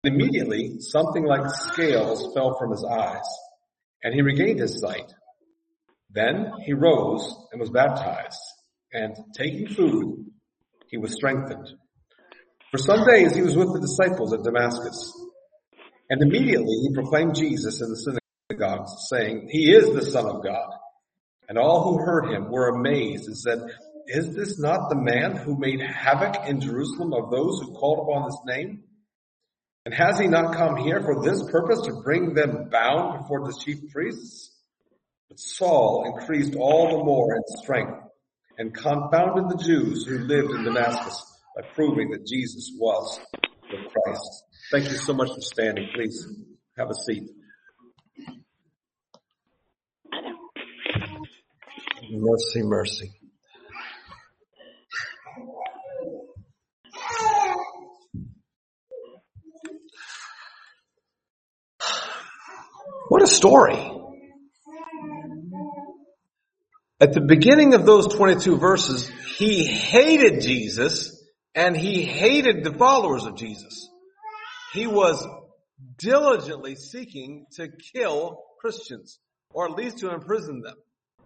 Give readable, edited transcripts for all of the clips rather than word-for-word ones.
Immediately, something like scales fell from his eyes, and he regained his sight. Then he rose and was baptized, and taking food, he was strengthened. For some days he was with the disciples at Damascus, and immediately he proclaimed Jesus in the synagogues, saying, "He is the Son of God." And all who heard him were amazed and said, "Is this not the man who made havoc in Jerusalem of those who called upon his name? And has he not come here for this purpose, to bring them bound before the chief priests?" But Saul increased all the more in strength and confounded the Jews who lived in Damascus by proving that Jesus was the Christ. Thank you so much for standing. Please have a seat. Mercy, mercy. What a story. At the beginning of those 22 verses, he hated Jesus and he hated the followers of Jesus. He was diligently seeking to kill Christians, or at least to imprison them.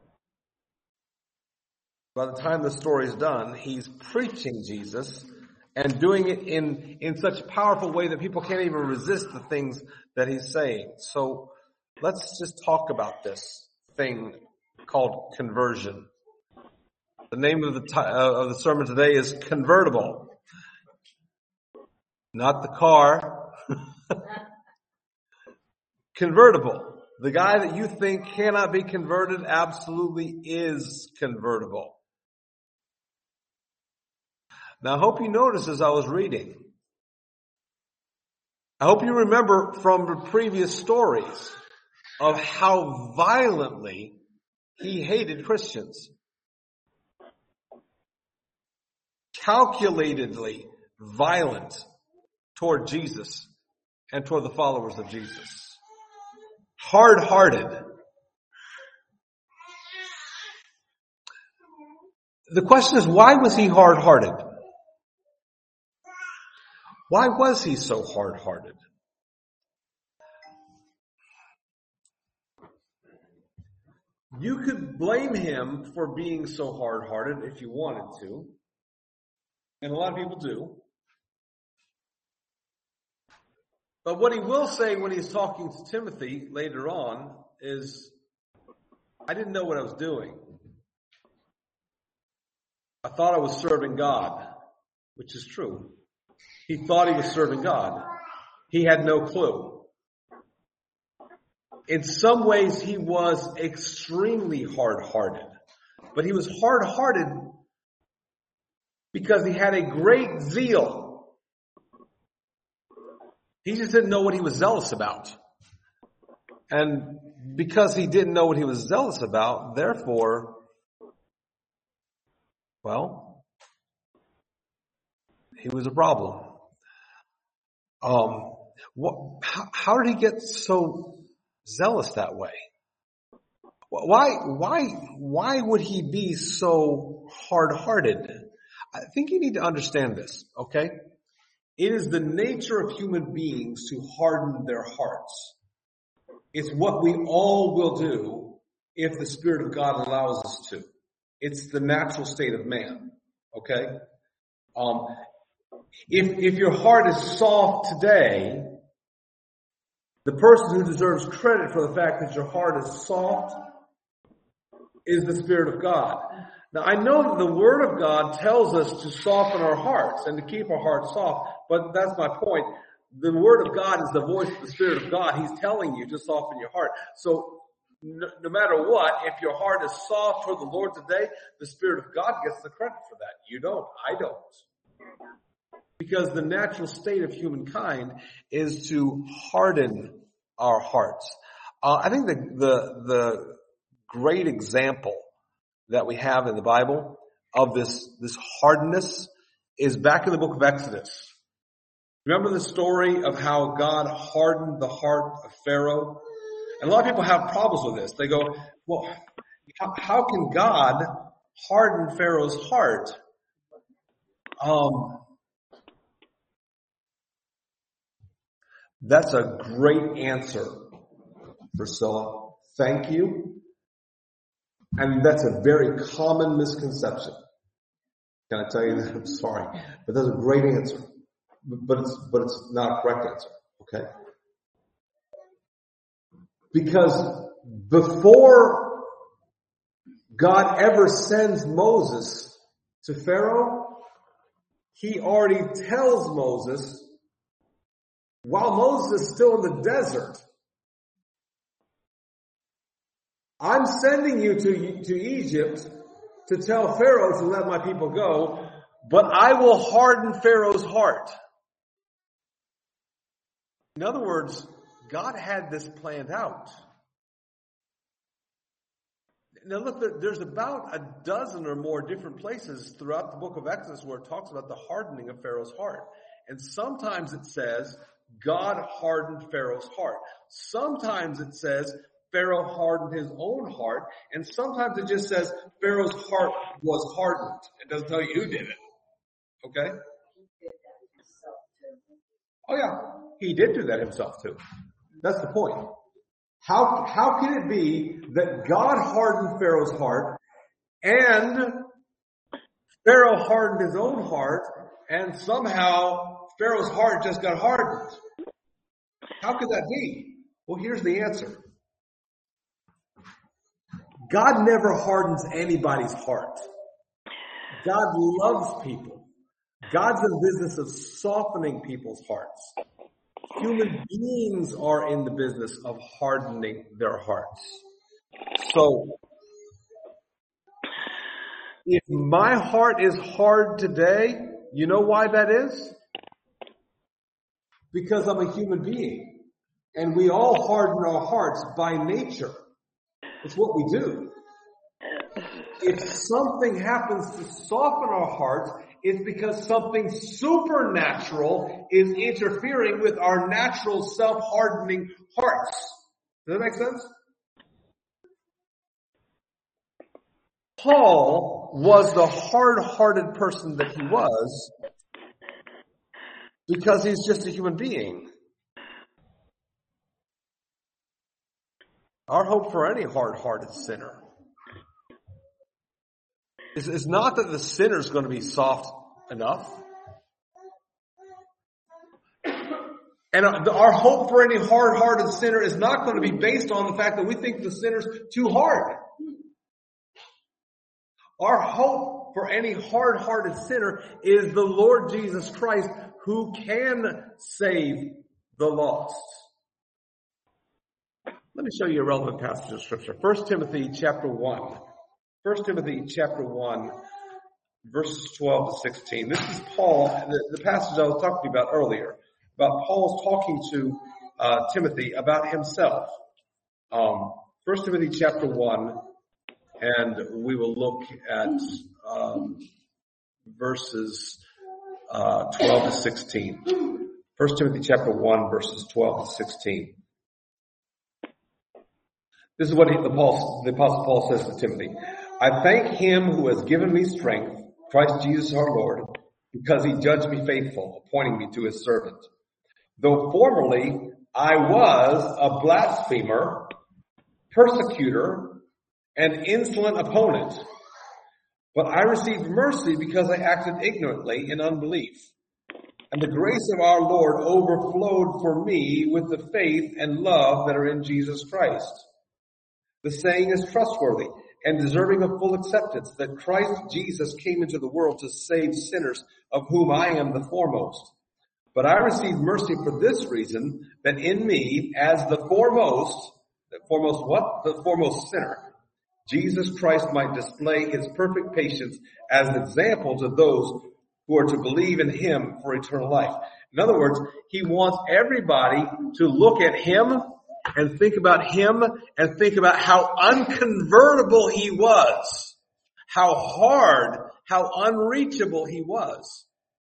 By the time the story is done, he's preaching Jesus and doing it in such a powerful way that people can't even resist the things that he's saying. So let's just talk about this thing called conversion. The name of the sermon today is Convertible. Not the car. Convertible. The guy that you think cannot be converted absolutely is convertible. Now I hope you noticed as I was reading. I hope you remember from the previous stories of how violently he hated Christians. Calculatedly violent toward Jesus and toward the followers of Jesus. Hard-hearted. The question is, why was he hard-hearted? Why was he so hard-hearted? You could blame him for being so hard-hearted if you wanted to. And a lot of people do. But what he will say when he's talking to Timothy later on is, I didn't know what I was doing. I thought I was serving God, which is true. He thought he was serving God. He had no clue. In some ways, he was extremely hard-hearted. But he was hard-hearted because he had a great zeal. He just didn't know what he was zealous about. And because he didn't know what he was zealous about, therefore, well, he was a problem. How did he get so zealous that way? Why would he be so hard-hearted? I think you need to understand this, okay? It is the nature of human beings to harden their hearts. It's what we all will do if the Spirit of God allows us to. It's the natural state of man, okay? If your heart is soft today, the person who deserves credit for the fact that your heart is soft is the Spirit of God. Now, I know that the Word of God tells us to soften our hearts and to keep our hearts soft, but that's my point. The Word of God is the voice of the Spirit of God. He's telling you to soften your heart. So, no matter what, if your heart is soft toward the Lord today, the Spirit of God gets the credit for that. You don't. I don't. Because the natural state of humankind is to harden our hearts. I think the great example that we have in the Bible of this hardness is back in the book of Exodus. Remember the story of how God hardened the heart of Pharaoh? And a lot of people have problems with this. They go, well, how can God harden Pharaoh's heart? That's a great answer, Priscilla. Thank you. And that's a very common misconception. Can I tell you that? I'm sorry. But that's a great answer. But it's not a correct answer. Okay? Because before God ever sends Moses to Pharaoh, he already tells Moses, while Moses is still in the desert, I'm sending you to Egypt to tell Pharaoh to let my people go, but I will harden Pharaoh's heart. In other words, God had this planned out. Now look, there's about a dozen or more different places throughout the book of Exodus where it talks about the hardening of Pharaoh's heart. And sometimes it says God hardened Pharaoh's heart. Sometimes it says Pharaoh hardened his own heart. And sometimes it just says Pharaoh's heart was hardened. It doesn't tell you who did it. Okay? Oh yeah, he did do that himself too. That's the point. How can it be that God hardened Pharaoh's heart and Pharaoh hardened his own heart and somehow Pharaoh's heart just got hardened? How could that be? Well, here's the answer. God never hardens anybody's heart. God loves people. God's in the business of softening people's hearts. Human beings are in the business of hardening their hearts. So, if my heart is hard today, you know why that is? Because I'm a human being. And we all harden our hearts by nature. It's what we do. If something happens to soften our hearts, it's because something supernatural is interfering with our natural self-hardening hearts. Does that make sense? Paul was the hard-hearted person that he was because he's just a human being. Our hope for any hard-hearted sinner is not that the sinner is going to be soft enough. And our hope for any hard-hearted sinner is not going to be based on the fact that we think the sinner's too hard. Our hope for any hard-hearted sinner is the Lord Jesus Christ, who can save the lost. Let me show you a relevant passage of Scripture. 1 Timothy chapter 1. 1 Timothy chapter 1, verses 12 to 16. This is Paul, the passage I was talking about earlier, about Paul's talking to Timothy about himself. 1 Timothy chapter 1, and we will look at verses 12 to 16. 1 Timothy chapter 1, verses 12 to 16. This is what the Apostle Paul says to Timothy. I thank him who has given me strength, Christ Jesus our Lord, because he judged me faithful, appointing me to his servant. Though formerly I was a blasphemer, persecutor, and insolent opponent, but I received mercy because I acted ignorantly in unbelief. And the grace of our Lord overflowed for me with the faith and love that are in Jesus Christ. The saying is trustworthy and deserving of full acceptance, that Christ Jesus came into the world to save sinners, of whom I am the foremost. But I received mercy for this reason, that in me, as the foremost sinner, Jesus Christ might display his perfect patience as an example to those who are to believe in him for eternal life. In other words, he wants everybody to look at him and think about him and think about how unconvertible he was, how hard, how unreachable he was.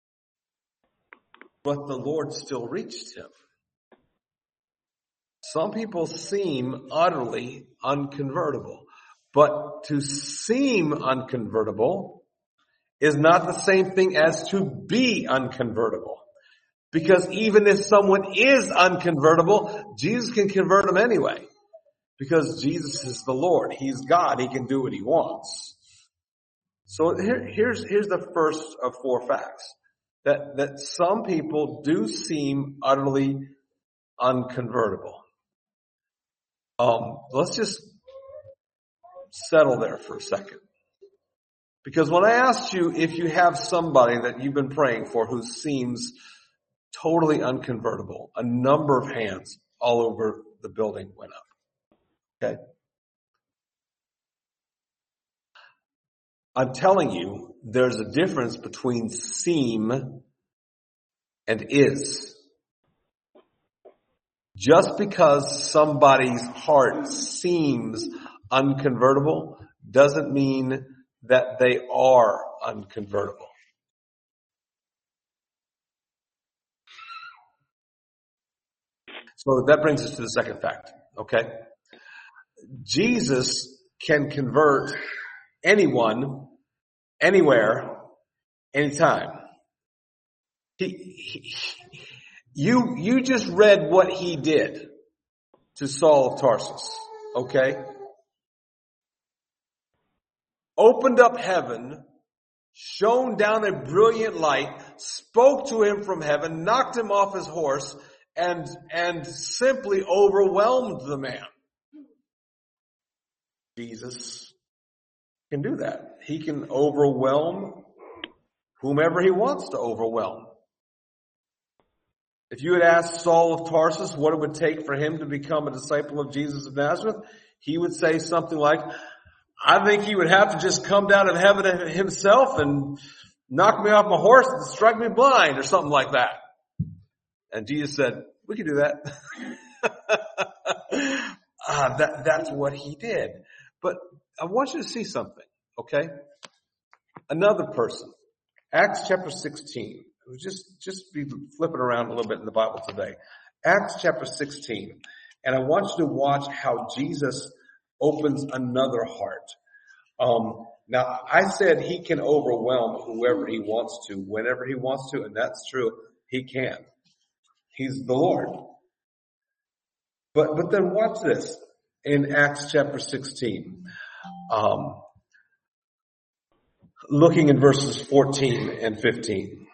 But the Lord still reached him. Some people seem utterly unconvertible, but to seem unconvertible is not the same thing as to be unconvertible. Because even if someone is unconvertible, Jesus can convert them anyway. Because Jesus is the Lord. He's God. He can do what he wants. So here's the first of 4 facts. That some people do seem utterly unconvertible. Let's just settle there for a second. Because when I asked you if you have somebody that you've been praying for who seems totally unconvertible, a number of hands all over the building went up. Okay? I'm telling you, there's a difference between seem and is. Just because somebody's heart seems unconvertible doesn't mean that they are unconvertible. So that brings us to the second fact, okay? Jesus can convert anyone, anywhere, anytime. You just read what he did to Saul of Tarsus, okay? Opened up heaven, shone down a brilliant light, spoke to him from heaven, knocked him off his horse, and simply overwhelmed the man. Jesus can do that. He can overwhelm whomever he wants to overwhelm. If you had asked Saul of Tarsus what it would take for him to become a disciple of Jesus of Nazareth, he would say something like, I think he would have to just come down of heaven himself and knock me off my horse and strike me blind or something like that. And Jesus said, we can do that. That's what he did. But I want you to see something, okay? Another person. Acts chapter 16. Just be flipping around a little bit in the Bible today. Acts chapter 16. And I want you to watch how Jesus opens another heart. Now, I said he can overwhelm whoever he wants to, whenever he wants to, and that's true. He can. He's the Lord. But then watch this in Acts chapter 16. Looking in verses 14 and 15.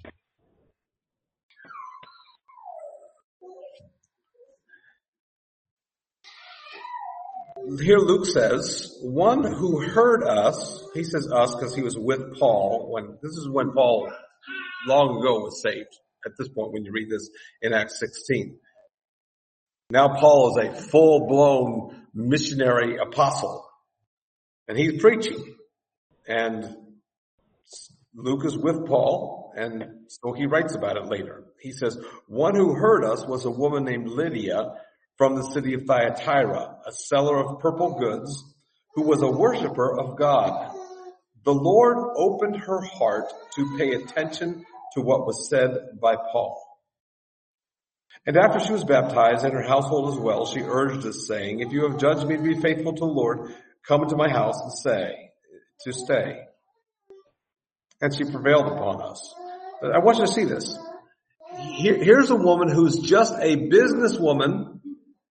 Here Luke says, one who heard us, he says us because he was with Paul this is when Paul long ago was saved. At this point when you read this in Acts 16. Now Paul is a full-blown missionary apostle. And he's preaching. And Luke is with Paul, and so he writes about it later. He says, one who heard us was a woman named Lydia from the city of Thyatira, a seller of purple goods, who was a worshiper of God. The Lord opened her heart to pay attention to what was said by Paul. And after she was baptized and her household as well, she urged us, saying, if you have judged me to be faithful to the Lord, come into my house and stay. And she prevailed upon us. But I want you to see this. Here's a woman who's just a businesswoman,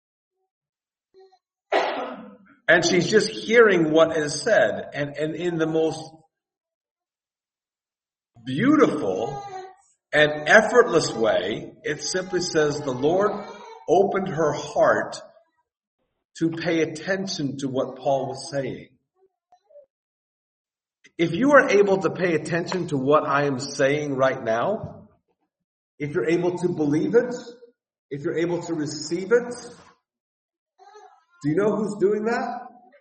and she's just hearing what is said. And in the most beautiful and effortless way, it simply says the Lord opened her heart to pay attention to what Paul was saying. If you are able to pay attention to what I am saying right now, if you're able to believe it, if you're able to receive it, do you know who's doing that?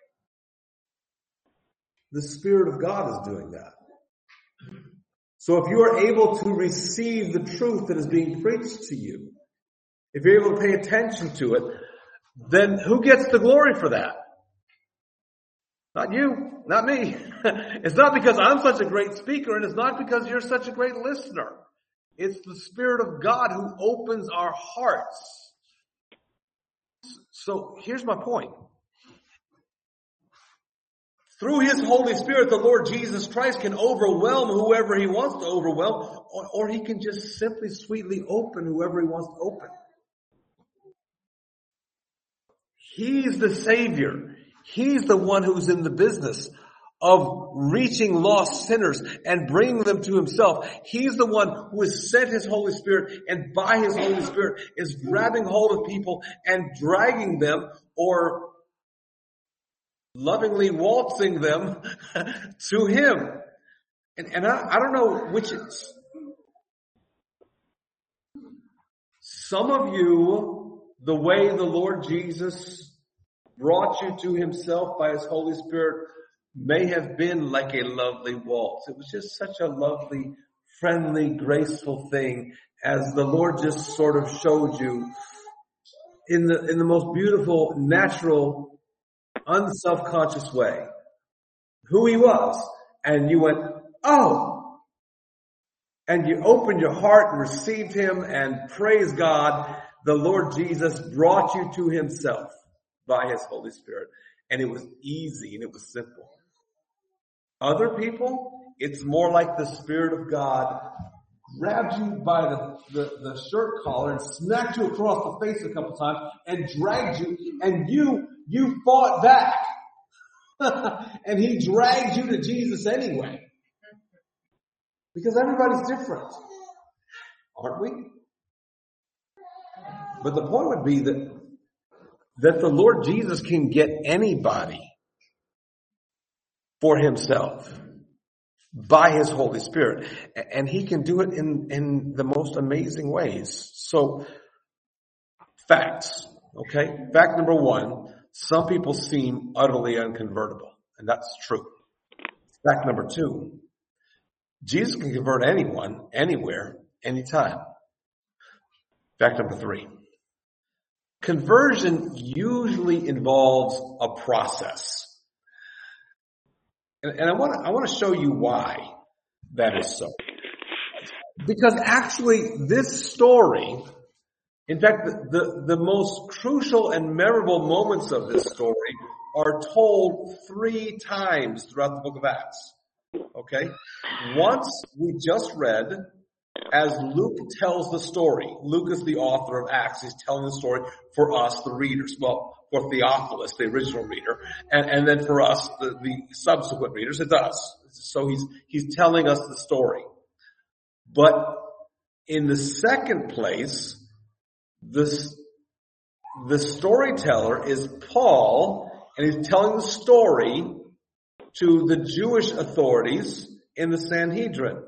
The Spirit of God is doing that. So if you are able to receive the truth that is being preached to you, if you're able to pay attention to it, then who gets the glory for that? Not you, not me. It's not because I'm such a great speaker, and it's not because you're such a great listener. It's the Spirit of God who opens our hearts. So here's my point. Through his Holy Spirit, the Lord Jesus Christ can overwhelm whoever he wants to overwhelm, or he can just simply sweetly open whoever he wants to open. He's the Savior. He's the one who's in the business of reaching lost sinners and bringing them to himself. He's the one who has sent his Holy Spirit, and by his Holy Spirit is grabbing hold of people and dragging them, or lovingly waltzing them to him. And I don't know which it's. Some of you, the way the Lord Jesus brought you to himself by his Holy Spirit may have been like a lovely waltz. It was just such a lovely, friendly, graceful thing as the Lord just sort of showed you in the most beautiful, natural, unself-conscious way who he was. And you went, oh! And you opened your heart and received him, and praise God, the Lord Jesus brought you to himself by his Holy Spirit. And it was easy and it was simple. Other people, it's more like the Spirit of God grabbed you by the shirt collar and smacked you across the face a couple times and dragged you, and you fought back. And he dragged you to Jesus anyway. Because everybody's different. Aren't we? But the point would be that the Lord Jesus can get anybody for himself by his Holy Spirit. And he can do it in the most amazing ways. So, facts. Okay? Fact number one, some people seem utterly unconvertible. And that's true. Fact number two, Jesus can convert anyone, anywhere, anytime. Fact number three, conversion usually involves a process. And I want to show you why that is so. Because actually this story, in fact, the most crucial and memorable moments of this story are told 3 times throughout the book of Acts. Okay? Once we just read as Luke tells the story. Luke is the author of Acts. He's telling the story for us, the readers. Well, for Theophilus, the original reader, and then for us, the subsequent readers, it's us. So he's telling us the story. But in the second place, the storyteller is Paul, and he's telling the story to the Jewish authorities in the Sanhedrin.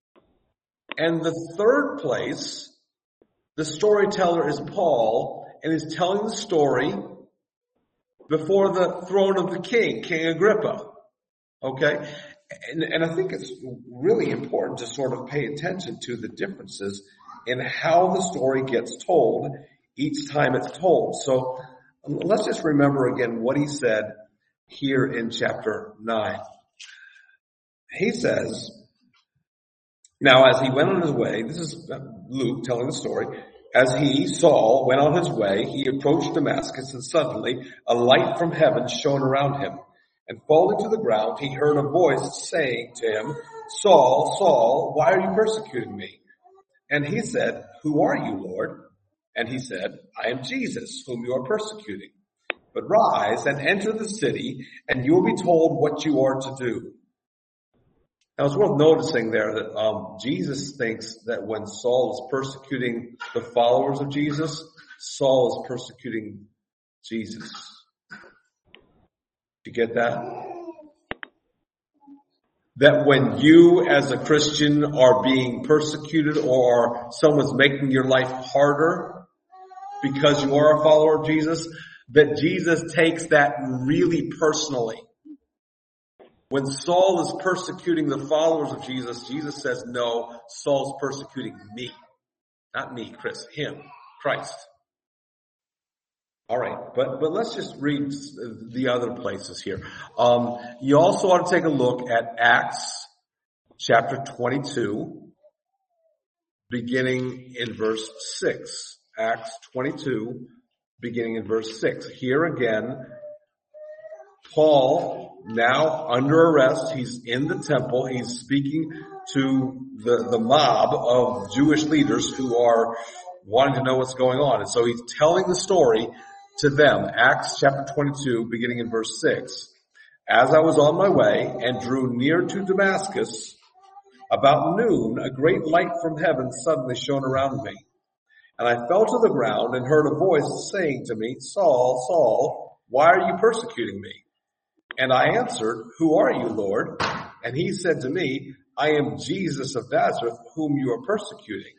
And the third place, the storyteller is Paul, and he's telling the story before the throne of the king, King Agrippa. Okay? And I think it's really important to sort of pay attention to the differences in how the story gets told each time it's told. So let's just remember again what he said here in chapter 9. He says, now as he went on his way, this is Luke telling the story, as he, Saul, went on his way, he approached Damascus, and suddenly a light from heaven shone around him. And falling to the ground, he heard a voice saying to him, Saul, Saul, why are you persecuting me? And he said, who are you, Lord? And he said, I am Jesus, whom you are persecuting. But rise and enter the city, and you will be told what you are to do. Now it's worth noticing there that Jesus thinks that when Saul is persecuting the followers of Jesus, Saul is persecuting Jesus. You get that? That when you as a Christian are being persecuted or someone's making your life harder because you are a follower of Jesus, that Jesus takes that really personally. When Saul is persecuting the followers of Jesus, Jesus says, no, Saul's persecuting me. Not me, Chris, him, Christ. All right, but let's just read the other places here. You also ought to take a look at Acts chapter 22, beginning in verse 6. Acts 22, beginning in verse 6. Here again, Paul, now under arrest, he's in the temple. He's speaking to the mob of Jewish leaders who are wanting to know what's going on. And so he's telling the story to them. Acts chapter 22, beginning in verse 6. As I was on my way and drew near to Damascus, about noon, a great light from heaven suddenly shone around me. And I fell to the ground and heard a voice saying to me, Saul, Saul, why are you persecuting me? And I answered, Who are you, Lord? And he said to me, I am Jesus of Nazareth, whom you are persecuting.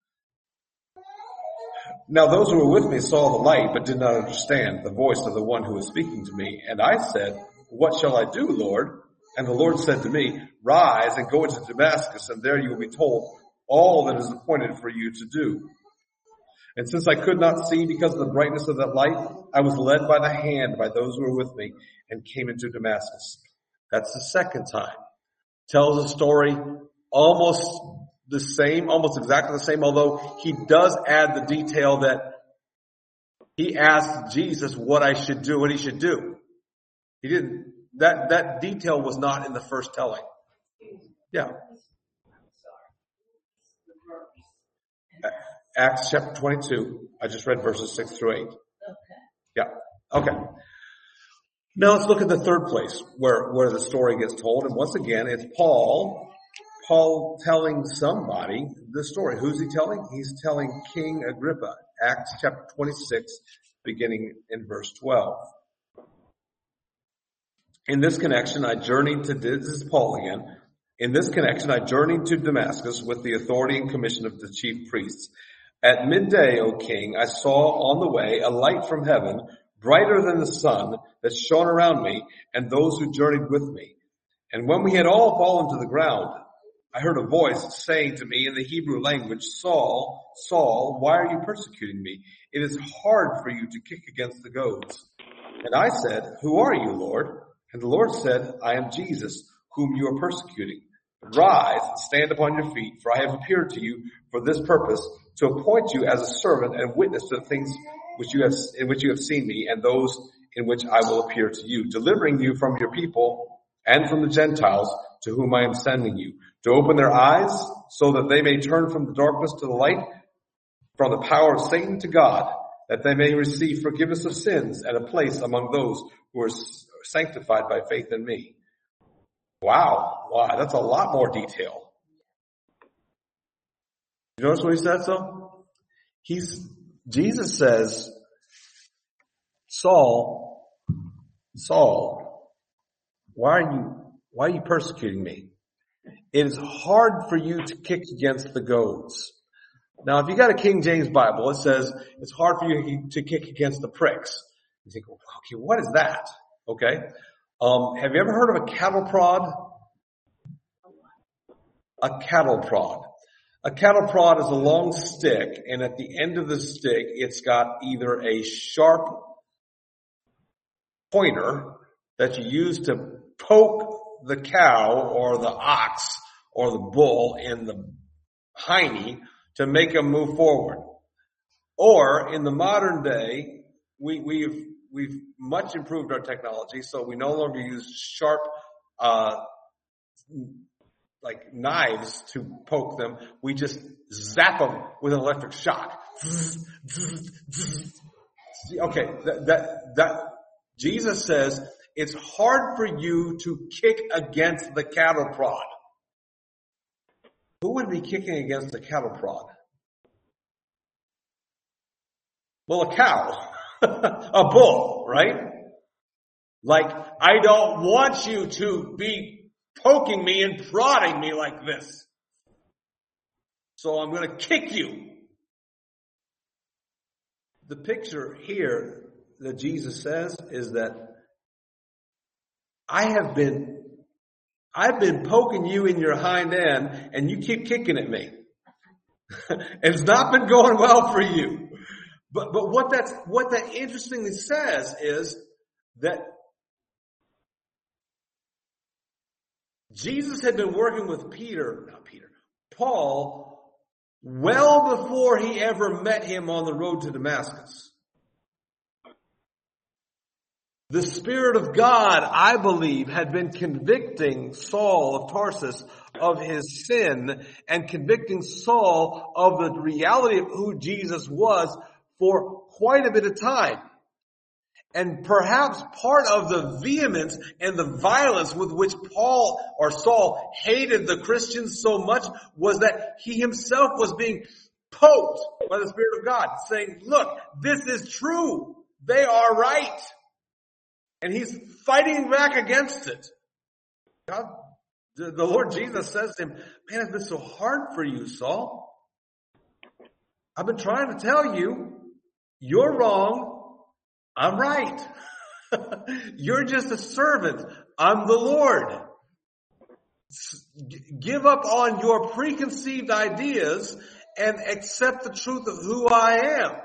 Now those who were with me saw the light, but did not understand the voice of the one who was speaking to me. And I said, What shall I do, Lord? And the Lord said to me, Rise and go into Damascus, and there you will be told all that is appointed for you to do. And since I could not see because of the brightness of that light, I was led by the hand by those who were with me and came into Damascus. That's the second time. Tells a story almost the same, almost exactly the same, although he does add the detail that he asked Jesus what I should do, what he should do. He didn't, that detail was not in the first telling. Yeah. Acts chapter 22. I just read verses 6 through 8. Okay. Yeah. Okay. Now let's look at the third place where the story gets told. And once again, it's Paul telling somebody the story. Who's he telling? He's telling King Agrippa. Acts chapter 26, beginning in verse 12. In this connection, this is Paul again. In this connection, I journeyed to Damascus with the authority and commission of the chief priests. At midday, O king, I saw on the way a light from heaven, brighter than the sun, that shone around me and those who journeyed with me. And when we had all fallen to the ground, I heard a voice saying to me in the Hebrew language, Saul, Saul, why are you persecuting me? It is hard for you to kick against the goads. And I said, Who are you, Lord? And the Lord said, I am Jesus, whom you are persecuting. Rise and stand upon your feet, for I have appeared to you for this purpose, to appoint you as a servant and witness to the things in which you have seen me, and those in which I will appear to you, delivering you from your people and from the Gentiles to whom I am sending you, to open their eyes so that they may turn from the darkness to the light, from the power of Satan to God, that they may receive forgiveness of sins and a place among those who are sanctified by faith in me. Wow, that's a lot more detail. You notice what he said, so? Jesus says, Saul, why are you persecuting me? It is hard for you to kick against the goads. Now, if you got a King James Bible, it says it's hard for you to kick against the pricks. You think, okay, what is that? Okay. Have you ever heard of a cattle prod? A cattle prod. A cattle prod is a long stick, and at the end of the stick, it's got either a sharp pointer that you use to poke the cow or the ox or the bull in the hiney to make them move forward. Or in the modern day, we've much improved our technology, so we no longer use sharp like knives to poke them. We just zap them with an electric shock. Okay, that Jesus says it's hard for you to kick against the cattle prod. Who would be kicking against the cattle prod? Well, a cow, a bull, right? Like, I don't want you to be poking me and prodding me like this. So I'm going to kick you. The picture here that Jesus says is that I've been poking you in your hind end and you keep kicking at me. It's not been going well for you. But what that interestingly says is that Jesus had been working with Paul, well before he ever met him on the road to Damascus. The Spirit of God, I believe, had been convicting Saul of Tarsus of his sin and convicting Saul of the reality of who Jesus was for quite a bit of time. And perhaps part of the vehemence and the violence with which Paul or Saul hated the Christians so much was that he himself was being poked by the Spirit of God, saying, look, this is true. They are right. And he's fighting back against it. God, the Lord Jesus says to him, man, it's been so hard for you, Saul. I've been trying to tell you, you're wrong, I'm right. You're just a servant, I'm the Lord. Give up on your preconceived ideas and accept the truth of who I am.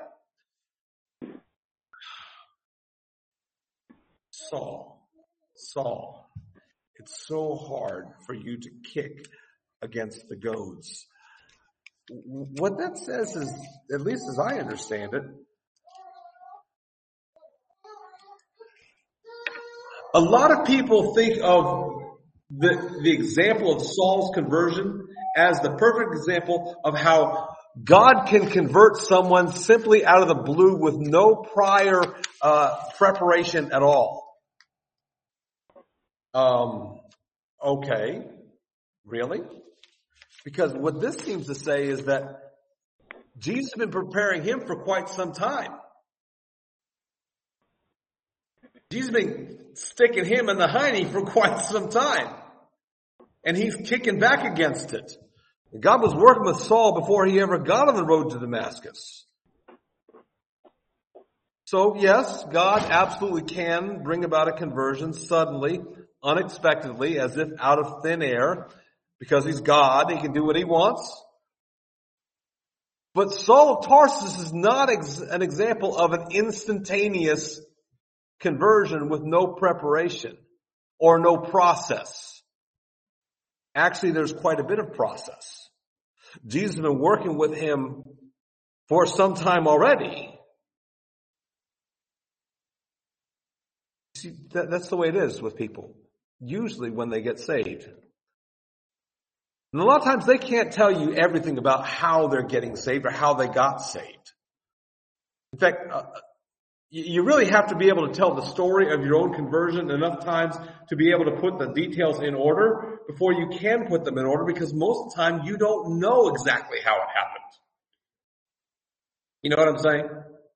Saul, it's so hard for you to kick against the goads. What that says is, at least as I understand it, a lot of people think of the example of Saul's conversion as the perfect example of how God can convert someone simply out of the blue with no prior preparation at all. Okay, really? Because what this seems to say is that Jesus has been preparing him for quite some time. Jesus has been sticking him in the hiney for quite some time. And he's kicking back against it. God was working with Saul before he ever got on the road to Damascus. So yes, God absolutely can bring about a conversion suddenly, unexpectedly, as if out of thin air, because he's God, he can do what he wants. But Saul of Tarsus is not an example of an instantaneous conversion with no preparation or no process. Actually, there's quite a bit of process. Jesus has been working with him for some time already. See, that's the way it is with people, usually when they get saved. And a lot of times they can't tell you everything about how they're getting saved or how they got saved. In fact, you really have to be able to tell the story of your own conversion enough times to be able to put the details in order before you can put them in order, because most of the time you don't know exactly how it happened. You know what I'm saying?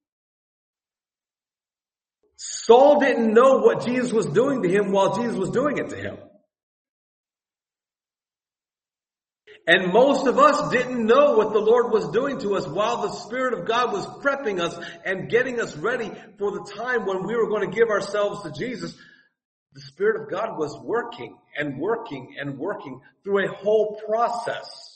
Saul didn't know what Jesus was doing to him while Jesus was doing it to him. And most of us didn't know what the Lord was doing to us while the Spirit of God was prepping us and getting us ready for the time when we were going to give ourselves to Jesus. The Spirit of God was working and working and working through a whole process.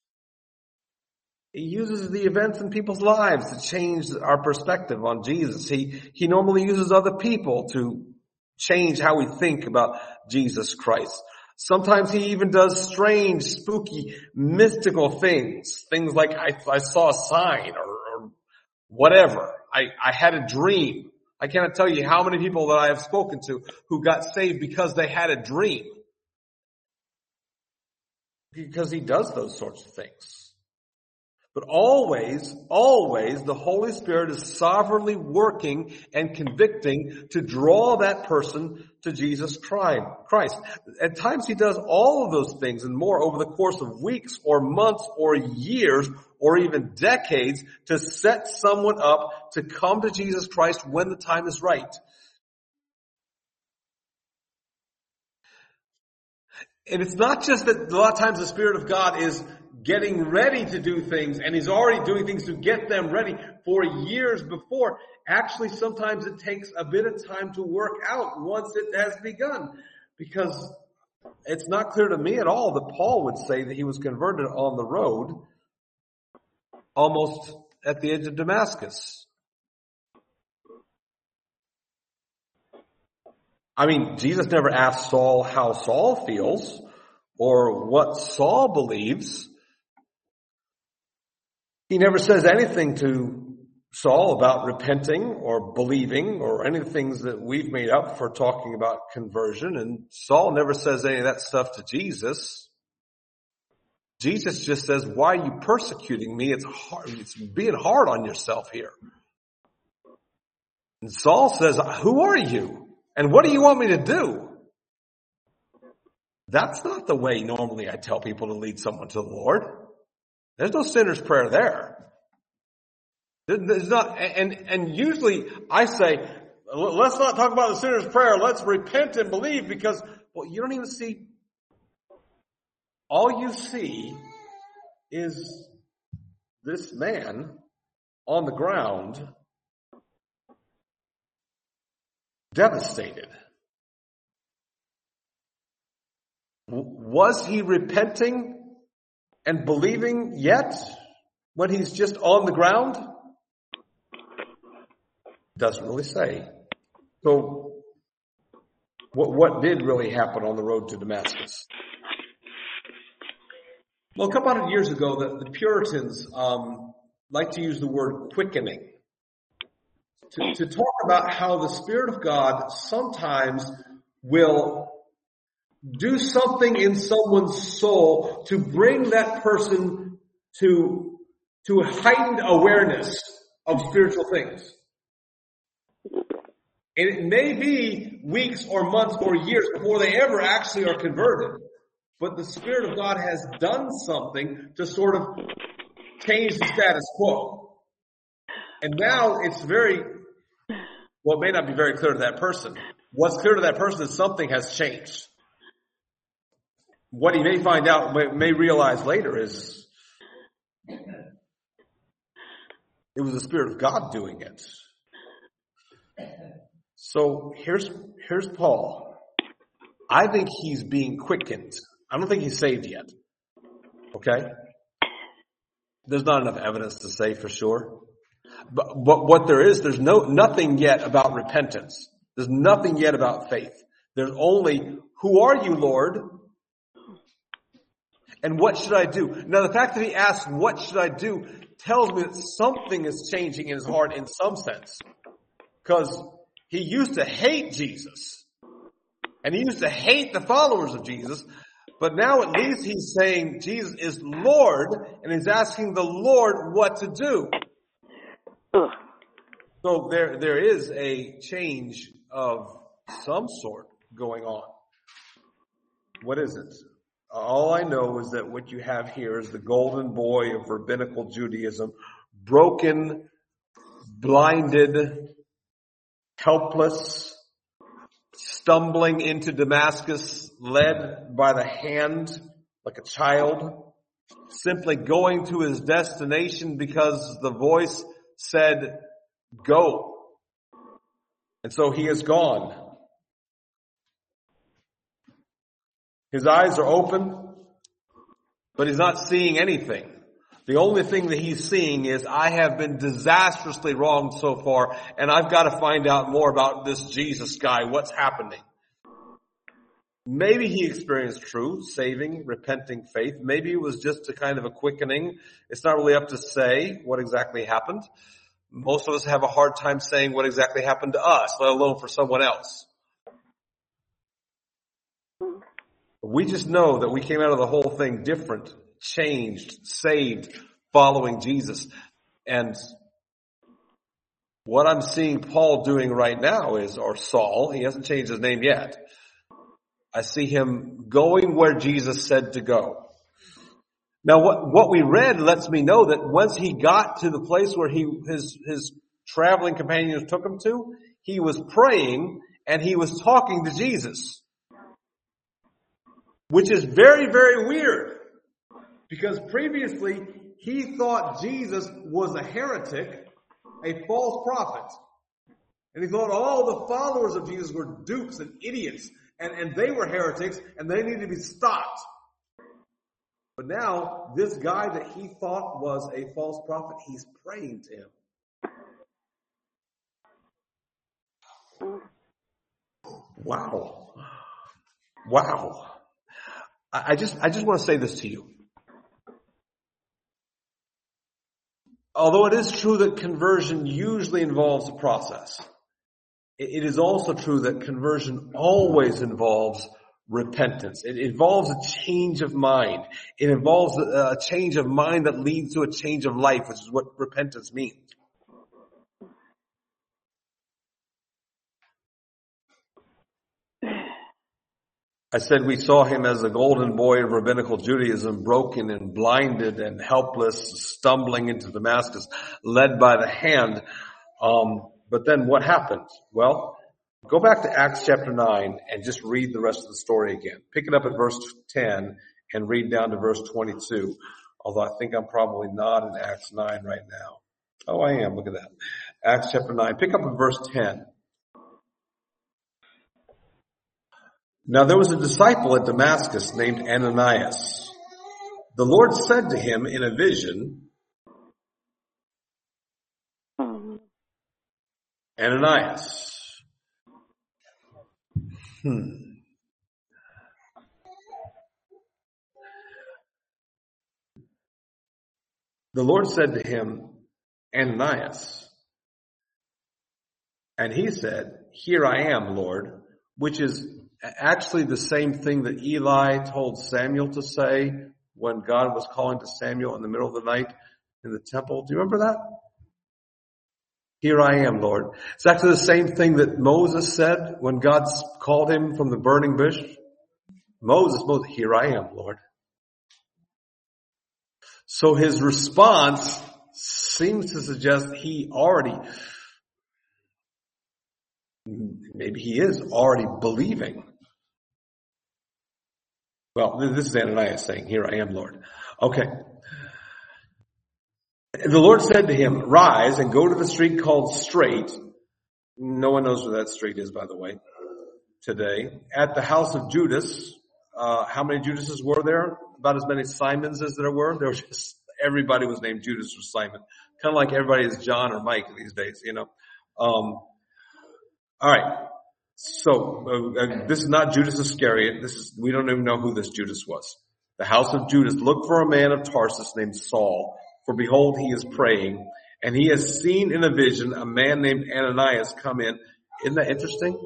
He uses the events in people's lives to change our perspective on Jesus. He normally uses other people to change how we think about Jesus Christ. Sometimes he even does strange, spooky, mystical things. Things like I saw a sign or whatever. I had a dream. I cannot tell you how many people that I have spoken to who got saved because they had a dream. Because he does those sorts of things. But always, the Holy Spirit is sovereignly working and convicting to draw that person to Jesus Christ. At times he does all of those things and more over the course of weeks or months or years or even decades to set someone up to come to Jesus Christ when the time is right. And it's not just that a lot of times the Spirit of God is getting ready to do things, and he's already doing things to get them ready for years before. Actually, sometimes it takes a bit of time to work out once it has begun, because it's not clear to me at all that Paul would say that he was converted on the road, almost at the edge of Damascus. I mean, Jesus never asked Saul how Saul feels or what Saul believes. He never says anything to Saul about repenting or believing or any of the things that we've made up for talking about conversion. And Saul never says any of that stuff to Jesus. Jesus just says, why are you persecuting me? It's hard. It's being hard on yourself here. And Saul says, who are you? And what do you want me to do? That's not the way normally I tell people to lead someone to the Lord. There's no sinner's prayer there. There's not, and usually I say, let's not talk about the sinner's prayer. Let's repent and believe, because, well, you don't even see, all you see is this man on the ground, devastated. Was he repenting and believing yet when he's just on the ground? Doesn't really say. So what did really happen on the road to Damascus? Well, a couple hundred years ago, the Puritans like to use the word quickening to talk about how the Spirit of God sometimes will do something in someone's soul to bring that person to a heightened awareness of spiritual things. And it may be weeks or months or years before they ever actually are converted. But the Spirit of God has done something to sort of change the status quo. And now it's well, it may not be very clear to that person. What's clear to that person is something has changed. What he may find out, may realize later, is it was the Spirit of God doing it. So here's Paul. I think he's being quickened. I don't think he's saved yet. Okay? There's not enough evidence to say for sure. But what there is, there's nothing yet about repentance. There's nothing yet about faith. There's only, who are you, Lord? And what should I do? Now, the fact that he asks, what should I do, tells me that something is changing in his heart in some sense. Because he used to hate Jesus. And he used to hate the followers of Jesus. But now at least he's saying Jesus is Lord, and he's asking the Lord what to do. So there is a change of some sort going on. What is it? All I know is that what you have here is the golden boy of rabbinical Judaism, broken, blinded, helpless, stumbling into Damascus, led by the hand like a child, simply going to his destination because the voice said, go. And so he is gone. His eyes are open, but he's not seeing anything. The only thing that he's seeing is, I have been disastrously wronged so far, and I've got to find out more about this Jesus guy. What's happening? Maybe he experienced true, saving, repenting faith. Maybe it was just a kind of a quickening. It's not really up to say what exactly happened. Most of us have a hard time saying what exactly happened to us, let alone for someone else. We just know that we came out of the whole thing different, changed, saved, following Jesus. And what I'm seeing Paul doing right now is, or Saul, he hasn't changed his name yet. I see him going where Jesus said to go. Now what we read lets me know that once he got to the place where his traveling companions took him to, he was praying and he was talking to Jesus. Which is very, very weird. Because previously, he thought Jesus was a heretic, a false prophet. And he thought all the followers of Jesus were dupes and idiots. And they were heretics, and they needed to be stopped. But now, this guy that he thought was a false prophet, he's praying to him. Wow. Wow. I just want to say this to you. although it is true that conversion usually involves a process, it is also true that conversion always involves repentance. It involves a change of mind. It involves a change of mind that leads to a change of life, which is what repentance means. I said we saw him as a golden boy of rabbinical Judaism, broken and blinded and helpless, stumbling into Damascus, led by the hand. But then what happened? Well, go back to Acts chapter 9 and just read the rest of the story again. Pick it up at verse 10 and read down to verse 22. Although I think I'm probably not in Acts 9 right now. Oh, I am. Look at that. Acts chapter 9. Pick up at verse 10. Now there was a disciple at Damascus named Ananias. The Lord said to him in a vision, Ananias. The Lord said to him, Ananias. And he said, Here I am, Lord, which is actually the same thing that Eli told Samuel to say when God was calling to Samuel in the middle of the night in the temple. Do you remember that? Here I am, Lord. It's actually the same thing that Moses said when God called him from the burning bush. Moses, here I am, Lord. So his response seems to suggest maybe he is already believing. Well, this is Ananias saying, Here I am, Lord. Okay. The Lord said to him, Rise and go to the street called Straight. No one knows where that street is, by the way, today. At the house of Judas. How many Judases were there? About as many Simons as there were. There was just, everybody was named Judas or Simon. Kind of like everybody is John or Mike these days, you know. All right. So, this is not Judas Iscariot. We don't even know who this Judas was. The house of Judas, look for a man of Tarsus named Saul, for behold, he is praying, and he has seen in a vision a man named Ananias come in. Isn't that interesting?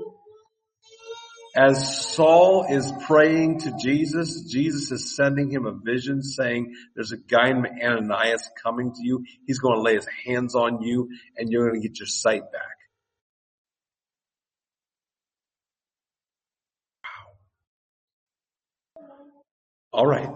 As Saul is praying to Jesus, Jesus is sending him a vision saying, there's a guy named Ananias coming to you. He's going to lay his hands on you, and you're going to get your sight back. All right.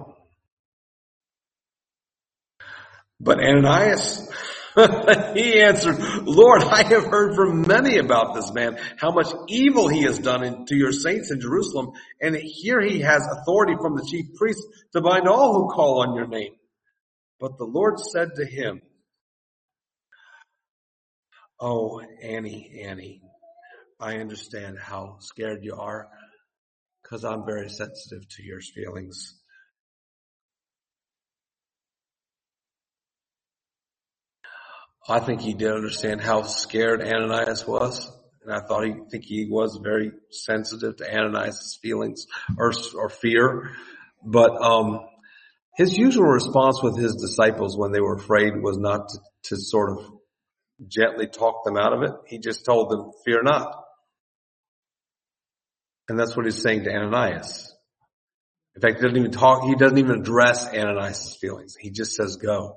But Ananias, he answered, Lord, I have heard from many about this man, how much evil he has done to your saints in Jerusalem. And here he has authority from the chief priests to bind all who call on your name. But the Lord said to him, Oh, Annie, I understand how scared you are because I'm very sensitive to your feelings. I think he did understand how scared Ananias was, and I think he was very sensitive to Ananias' feelings or fear. But his usual response with his disciples when they were afraid was not to sort of gently talk them out of it. He just told them, "Fear not." And that's what he's saying to Ananias. In fact, he doesn't even address Ananias' feelings. He just says, "Go."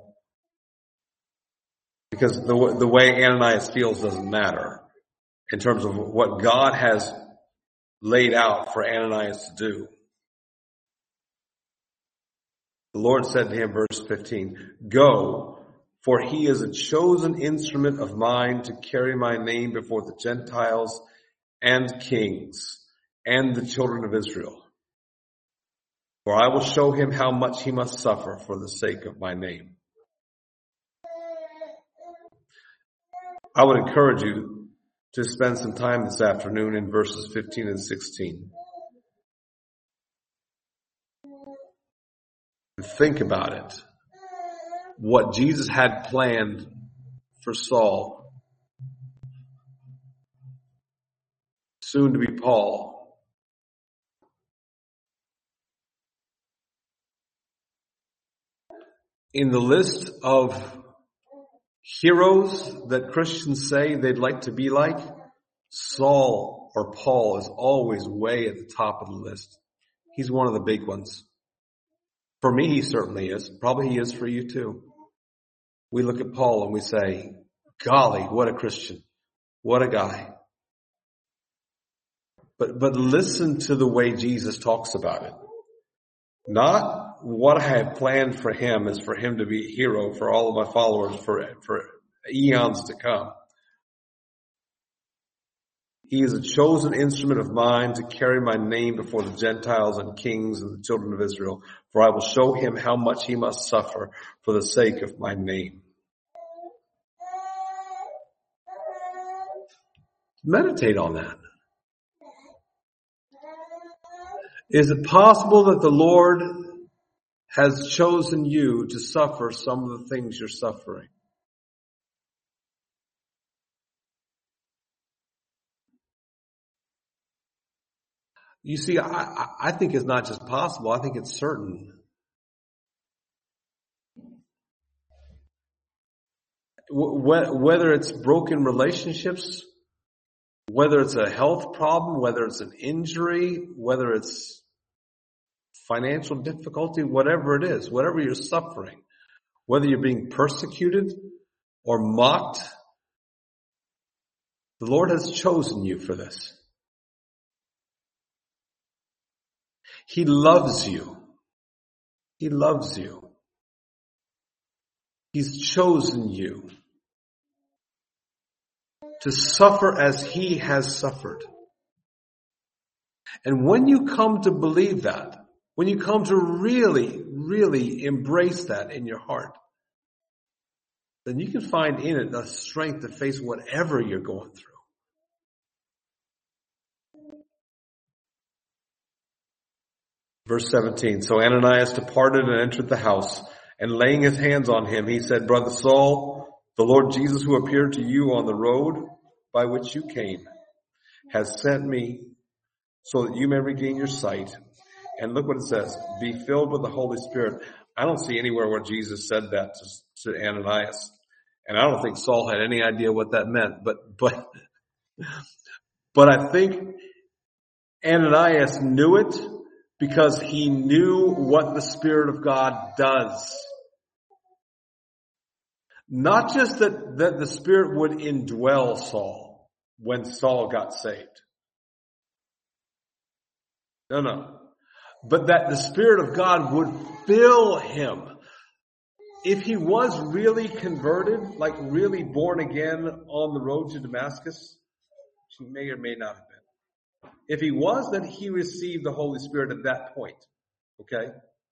Because the way Ananias feels doesn't matter in terms of what God has laid out for Ananias to do. The Lord said to him, verse 15, Go, for he is a chosen instrument of mine to carry my name before the Gentiles and kings and the children of Israel. For I will show him how much he must suffer for the sake of my name. I would encourage you to spend some time this afternoon in verses 15 and 16. Think about it. What Jesus had planned for Saul, soon to be Paul. In the list of heroes that Christians say they'd like to be like, Saul or Paul is always way at the top of the list. He's one of the big ones. For me, he certainly is. Probably he is for you too. We look at Paul and we say, golly, what a Christian. What a guy. But listen to the way Jesus talks about it. Not what I have planned for him is for him to be a hero for all of my followers for eons to come. He is a chosen instrument of mine to carry my name before the Gentiles and kings and the children of Israel, for I will show him how much he must suffer for the sake of my name. Meditate on that. Is it possible that the Lord has chosen you to suffer some of the things you're suffering? You see, I think it's not just possible, I think it's certain. Whether it's broken relationships, whether it's a health problem, whether it's an injury, whether it's financial difficulty, whatever it is, whatever you're suffering, whether you're being persecuted or mocked, the Lord has chosen you for this. He loves you. He loves you. He's chosen you to suffer as he has suffered. And when you come to believe that, when you come to really, really embrace that in your heart, then you can find in it the strength to face whatever you're going through. Verse 17, so Ananias departed and entered the house, and laying his hands on him, he said, Brother Saul, the Lord Jesus who appeared to you on the road by which you came has sent me so that you may regain your sight. And look what it says, be filled with the Holy Spirit. I don't see anywhere where Jesus said that to Ananias. And I don't think Saul had any idea what that meant, but I think Ananias knew it because he knew what the Spirit of God does. Not just that the Spirit would indwell Saul when Saul got saved. No. But that the Spirit of God would fill him. If he was really converted, like really born again on the road to Damascus, he may or may not have been. If he was, then he received the Holy Spirit at that point. Okay?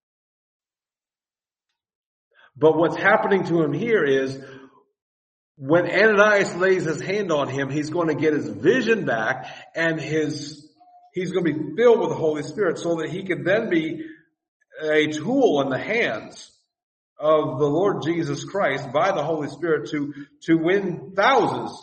But what's happening to him here is when Ananias lays his hand on him, he's going to get his vision back and he's going to be filled with the Holy Spirit so that he can then be a tool in the hands of the Lord Jesus Christ by the Holy Spirit to win thousands.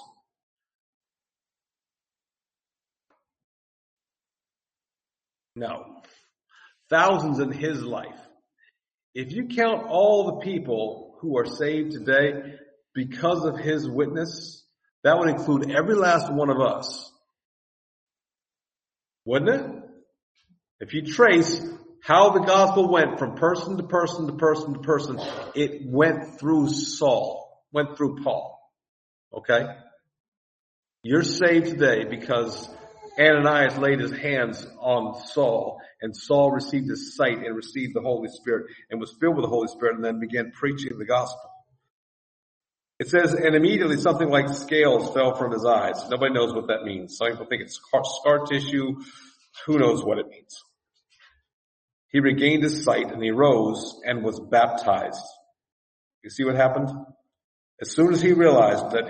No. Thousands in his life. If you count all the people who are saved today because of his witness, that would include every last one of us. Wouldn't it? If you trace how the gospel went from person to person to person to person, it went through Saul, went through Paul. Okay? You're saved today because Ananias laid his hands on Saul, and Saul received his sight and received the Holy Spirit and was filled with the Holy Spirit and then began preaching the gospel. It says, and immediately something like scales fell from his eyes. Nobody knows what that means. Some people think it's scar tissue. Who knows what it means? He regained his sight and he rose and was baptized. You see what happened? As soon as he realized that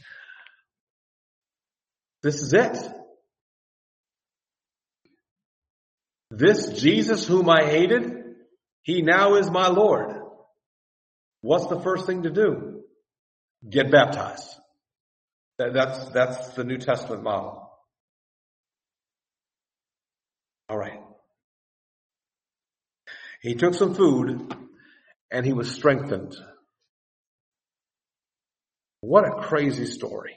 this is it. This Jesus whom I hated, he now is my Lord. What's the first thing to do? Get baptized. That's the New Testament model. All right. He took some food and he was strengthened. What a crazy story.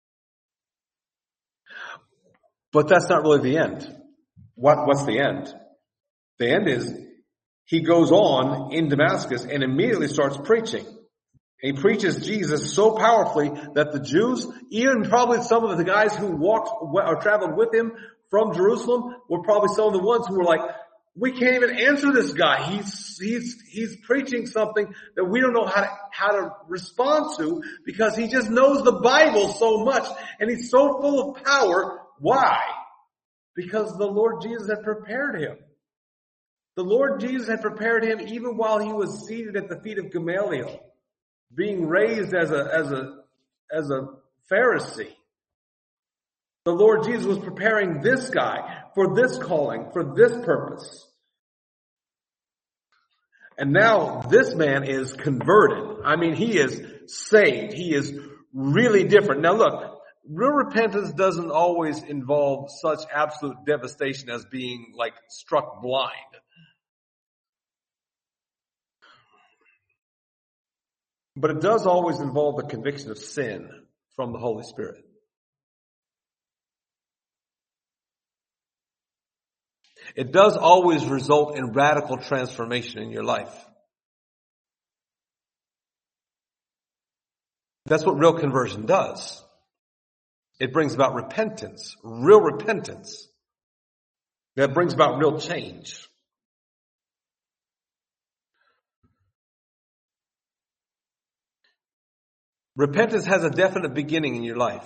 But that's not really the end. What's the end? The end is he goes on in Damascus and immediately starts preaching. He preaches Jesus so powerfully that the Jews, even probably some of the guys who walked or traveled with him from Jerusalem, were probably some of the ones who were like, we can't even answer this guy. He's preaching something that we don't know how to respond to because he just knows the Bible so much and he's so full of power. Why? Because the Lord Jesus had prepared him. The Lord Jesus had prepared him even while he was seated at the feet of Gamaliel, being raised as a Pharisee. The Lord Jesus was preparing this guy for this calling, for this purpose. And now this man is converted. I mean, he is saved. He is really different. Now look, real repentance doesn't always involve such absolute devastation as being like struck blind. But it does always involve the conviction of sin from the Holy Spirit. It does always result in radical transformation in your life. That's what real conversion does. It brings about repentance, real repentance. That brings about real change. Repentance has a definite beginning in your life.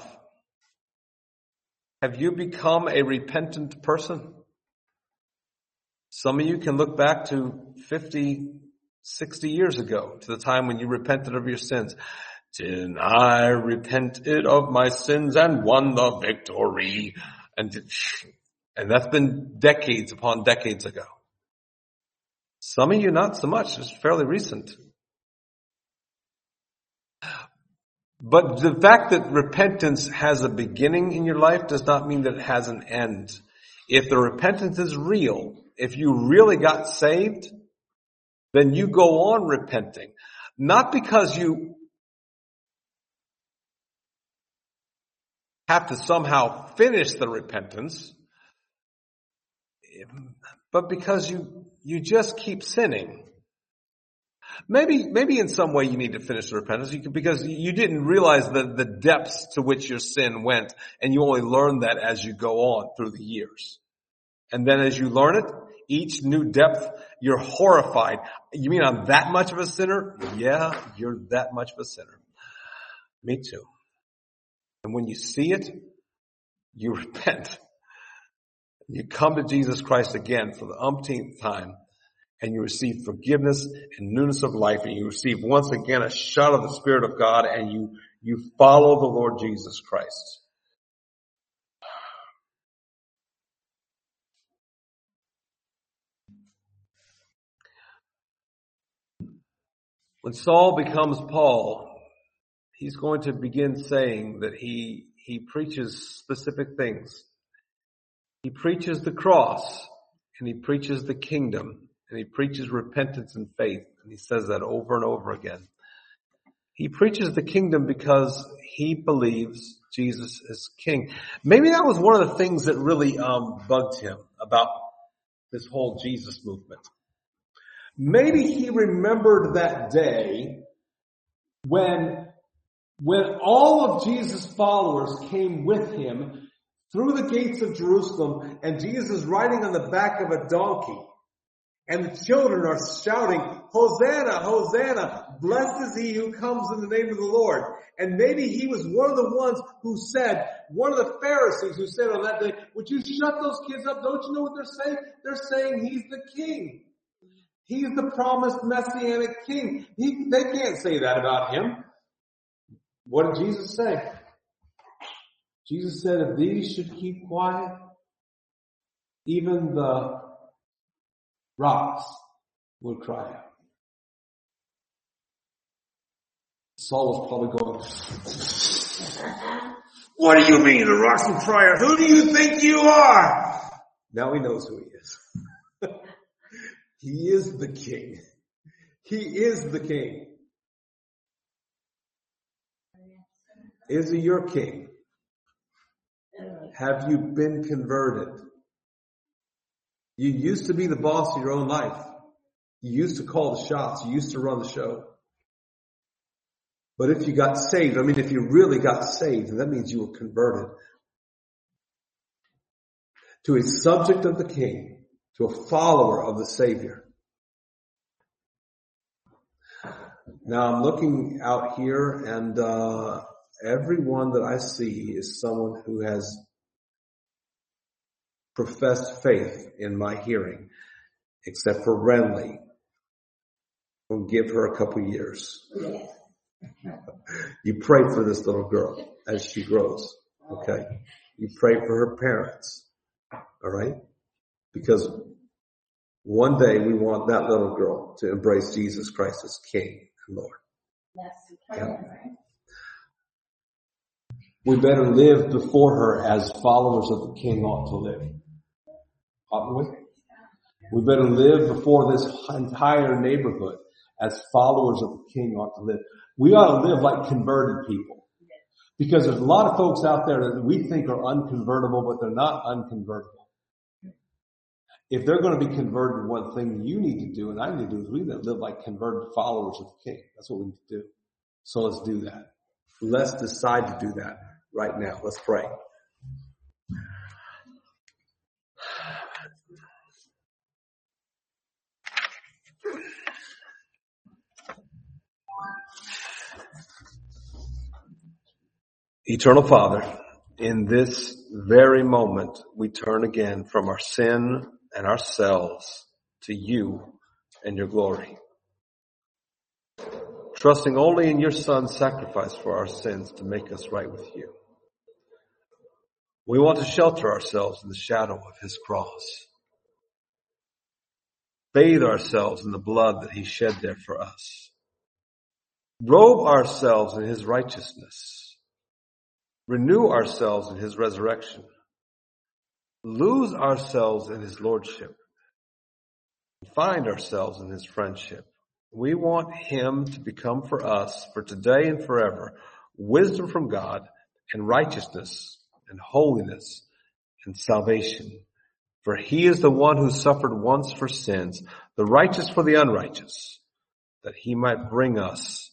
Have you become a repentant person? Some of you can look back to 50, 60 years ago, to the time when you repented of your sins. Then I repented of my sins and won the victory. And that's been decades upon decades ago. Some of you not so much. It's fairly recent. But the fact that repentance has a beginning in your life does not mean that it has an end. If the repentance is real, if you really got saved, then you go on repenting. Not because you have to somehow finish the repentance, but because you just keep sinning. Maybe in some way you need to finish the repentance because you didn't realize the depths to which your sin went, and you only learn that as you go on through the years. And then as you learn it, each new depth, you're horrified. You mean I'm that much of a sinner? Yeah, you're that much of a sinner. Me too. And when you see it, you repent. You come to Jesus Christ again for the umpteenth time, and you receive forgiveness and newness of life, and you receive once again a shot of the Spirit of God, and you follow the Lord Jesus Christ. When Saul becomes Paul, he's going to begin saying that he preaches specific things. He preaches the cross, and he preaches the kingdom, and he preaches repentance and faith, and he says that over and over again. He preaches the kingdom because he believes Jesus is king. Maybe that was one of the things that really bugged him about this whole Jesus movement. Maybe he remembered that day when all of Jesus' followers came with him through the gates of Jerusalem, and Jesus is riding on the back of a donkey. And the children are shouting, Hosanna, Hosanna, blessed is he who comes in the name of the Lord. And maybe he was one of the ones who said, one of the Pharisees who said on that day, would you shut those kids up? Don't you know what they're saying? They're saying he's the king. He's the promised messianic king. They can't say that about him. What did Jesus say? Jesus said, if these should keep quiet, even the rocks would cry out. Saul was probably going, what do you mean the rocks will cry out? Who do you think you are? Now he knows who he is. He is the king. He is the king. Is he your king? Have you been converted? You used to be the boss of your own life. You used to call the shots. You used to run the show. But if you got saved, if you really got saved, that means you were converted to a subject of the king, to a follower of the Savior. Now I'm looking out here, and everyone that I see is someone who has professed faith in my hearing, except for Renly. We'll give her a couple years. You pray for this little girl as she grows, okay? You pray for her parents, all right? Because one day we want that little girl to embrace Jesus Christ as King and Lord. Yeah. We better live before her as followers of the King ought to live. Oughtn't we? We better live before this entire neighborhood as followers of the King ought to live. We ought to live like converted people. Because there's a lot of folks out there that we think are unconvertible, but they're not unconvertible. If they're going to be converted, one thing you need to do and I need to do is we need to live like converted followers of the King. That's what we need to do. So let's do that. Let's decide to do that right now. Let's pray. Eternal Father, in this very moment, we turn again from our sin and ourselves to you and your glory. Trusting only in your Son's sacrifice for our sins to make us right with you. We want to shelter ourselves in the shadow of his cross. Bathe ourselves in the blood that he shed there for us. Robe ourselves in his righteousness. Renew ourselves in his resurrection. Lose ourselves in his lordship. Find ourselves in his friendship. We want him to become for us, for today and forever, wisdom from God and righteousness and holiness and salvation. For he is the one who suffered once for sins, the righteous for the unrighteous, that he might bring us